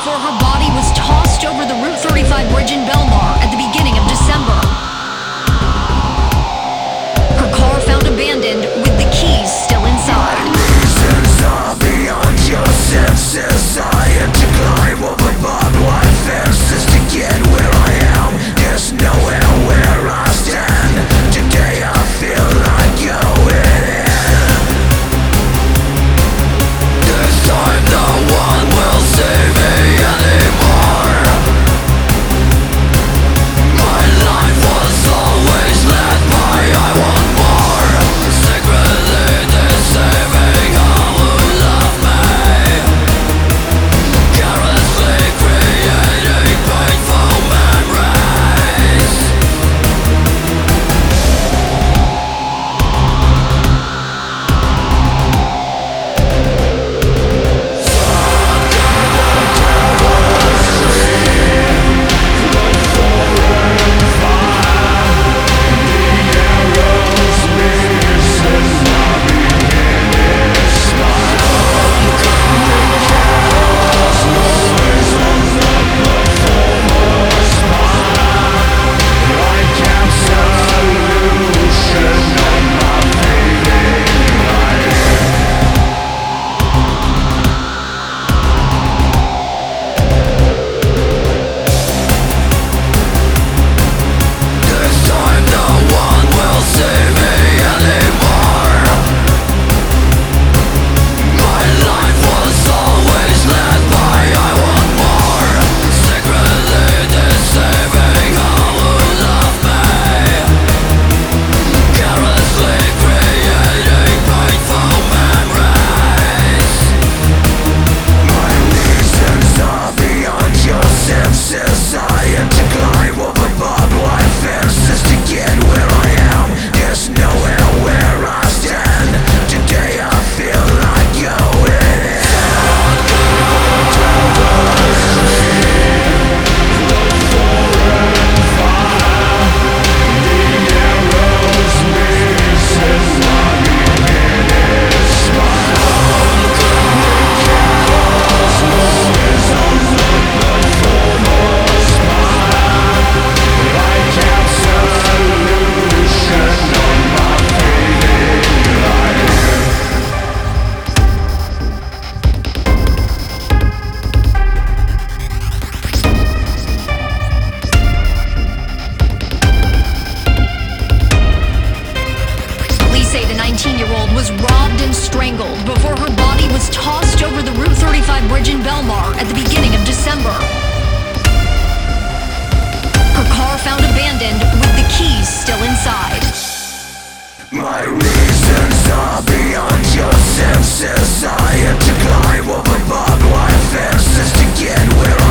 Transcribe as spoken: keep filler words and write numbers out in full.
before her body was tossed over the Route thirty-five bridge in Belmar at the beginning of December. Her car found abandoned with the keys still inside. Reasons are beyond your senses. I had to climb over barbed wire fences to get where I am. There's nowhere where I stand. Today I feel like going in. This time no one will save me anymore. My life was always led by I want more. Secretly deceiving all who love me. Carelessly creating painful memories. This time no one will save me anymore. My life was always led by I want more. Secretly deceiving all who love me. Carelessly creating painful memories. My reasons are beyond your senses. I had to climb over barbed wire fences to get where I am. There's nowhere where I stand. Today I feel like going in. Police say the nineteen-year-old was robbed and strangled before her body was tossed over the Route thirty-five bridge in Belmar at the beginning of December. Her car found abandoned with the keys still inside. My reasons are beyond your senses. I had to climb over barbed wire fences to get where I